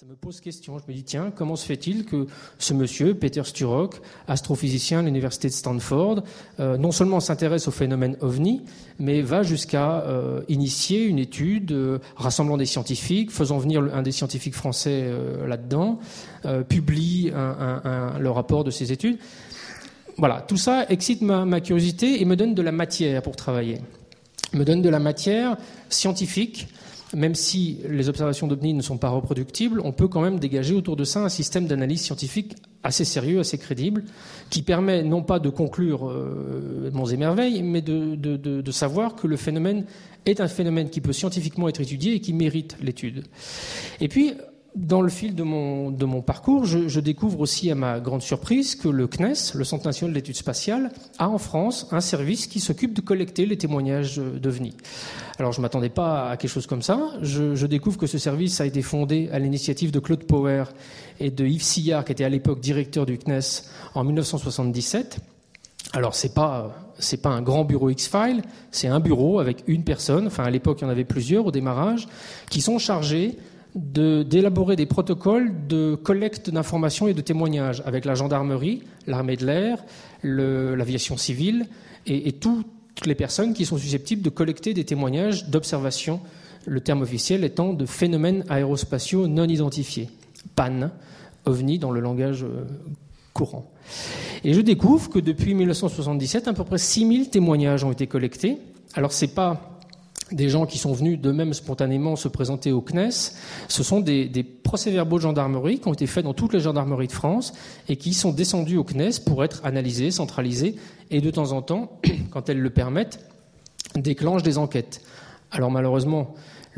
Ça me pose question. Je me dis, tiens, comment se fait-il que ce monsieur, Peter Sturrock, astrophysicien à l'université de Stanford, non seulement s'intéresse au phénomène OVNI, mais va jusqu'à initier une étude rassemblant des scientifiques, faisant venir un des scientifiques français là-dedans, publie le rapport de ses études. Voilà, tout ça excite ma curiosité et me donne de la matière pour travailler. Me donne de la matière scientifique. Même si les observations d'OVNI ne sont pas reproductibles, on peut quand même dégager autour de ça un système d'analyse scientifique assez sérieux, assez crédible, qui permet non pas de conclure monts et merveilles, mais de savoir que le phénomène est un phénomène qui peut scientifiquement être étudié et qui mérite l'étude. Et puis, dans le fil de mon parcours, je découvre aussi à ma grande surprise que le CNES, le Centre national d'études spatiales, a en France un service qui s'occupe de collecter les témoignages d'OVNI. Alors je ne m'attendais pas à quelque chose comme ça. Je découvre que ce service a été fondé à l'initiative de Claude Power et de Yves Sillard, qui était à l'époque directeur du CNES en 1977. Alors c'est pas un grand bureau X-Files, c'est un bureau avec une personne, enfin à l'époque il y en avait plusieurs au démarrage, qui sont chargés d'élaborer des protocoles de collecte d'informations et de témoignages avec la gendarmerie, l'armée de l'air, l'aviation civile et toutes les personnes qui sont susceptibles de collecter des témoignages d'observation, le terme officiel étant de phénomènes aérospatiaux non identifiés, PAN, OVNI dans le langage courant. Et je découvre que depuis 1977, à peu près 6000 témoignages ont été collectés. Alors c'est pas des gens qui sont venus d'eux-mêmes spontanément se présenter au CNES, ce sont des procès-verbaux de gendarmerie qui ont été faits dans toutes les gendarmeries de France et qui sont descendus au CNES pour être analysés, centralisés et de temps en temps, quand elles le permettent, déclenchent des enquêtes. Alors malheureusement,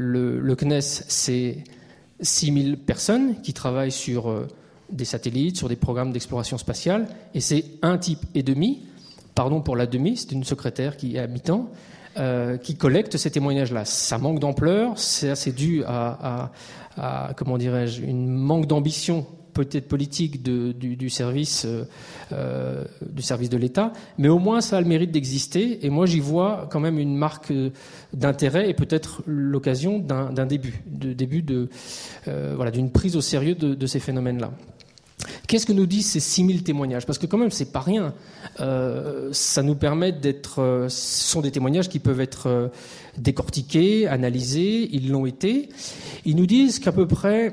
le CNES, c'est 6000 personnes qui travaillent sur des satellites, sur des programmes d'exploration spatiale et c'est un type et demi, pardon pour la demi, c'est une secrétaire qui est à mi-temps, qui collecte ces témoignages-là. Ça manque d'ampleur, c'est assez dû à comment dirais-je, une manque d'ambition peut-être politique du service de l'État, mais au moins ça a le mérite d'exister. Et moi, j'y vois quand même une marque d'intérêt et peut-être l'occasion d'un début d'une prise au sérieux de ces phénomènes-là. Qu'est-ce que nous disent ces 6000 témoignages ? Parce que quand même, c'est pas rien. Ça nous permet d'être... ce sont des témoignages qui peuvent être décortiqués, analysés, ils l'ont été. Ils nous disent qu'à peu près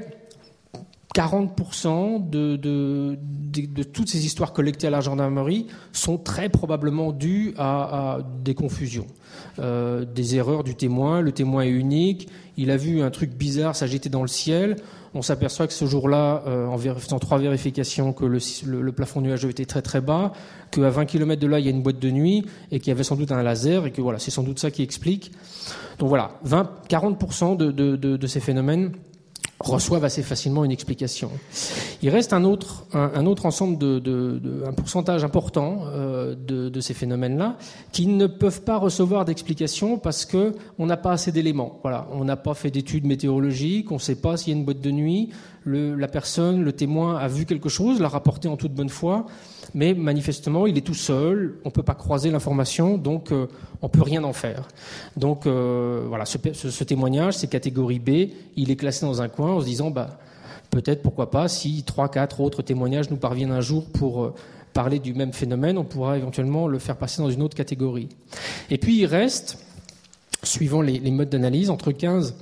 40% de toutes ces histoires collectées à la gendarmerie sont très probablement dues à des confusions, des erreurs du témoin. Le témoin est unique, il a vu un truc bizarre s'agiter dans le ciel. On s'aperçoit que ce jour-là, en faisant 3 vérifications, que le plafond nuageux était très très bas, qu'à 20 km de là, il y a une boîte de nuit et qu'il y avait sans doute un laser et que voilà, c'est sans doute ça qui explique. Donc voilà, 40% de ces phénomènes reçoivent assez facilement une explication. Il reste un autre ensemble un pourcentage important de ces phénomènes-là qui ne peuvent pas recevoir d'explication parce que on n'a pas assez d'éléments. Voilà, on n'a pas fait d'études météorologiques, on ne sait pas s'il y a une boîte de nuit. La personne, le témoin a vu quelque chose, l'a rapporté en toute bonne foi, mais manifestement il est tout seul, on ne peut pas croiser l'information, donc on ne peut rien en faire. Donc voilà, ce témoignage, c'est catégorie B, il est classé dans un coin en se disant peut-être, pourquoi pas, si 3-4 autres témoignages nous parviennent un jour pour parler du même phénomène, on pourra éventuellement le faire passer dans une autre catégorie. Et puis il reste, suivant les modes d'analyse, entre 15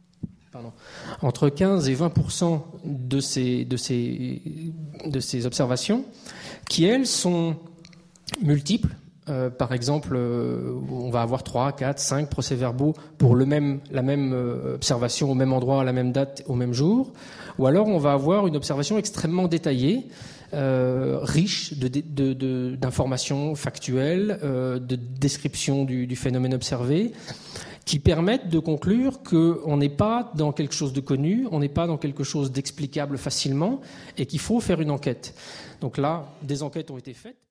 et 20% de ces observations qui, elles, sont multiples. Par exemple, on va avoir 3, 4, 5 procès-verbaux pour la même observation au même endroit, à la même date, au même jour. Ou alors on va avoir une observation extrêmement détaillée, riche d'informations factuelles, de descriptions du phénomène observé, qui permettent de conclure qu'on n'est pas dans quelque chose de connu, on n'est pas dans quelque chose d'explicable facilement, et qu'il faut faire une enquête. Donc là, des enquêtes ont été faites.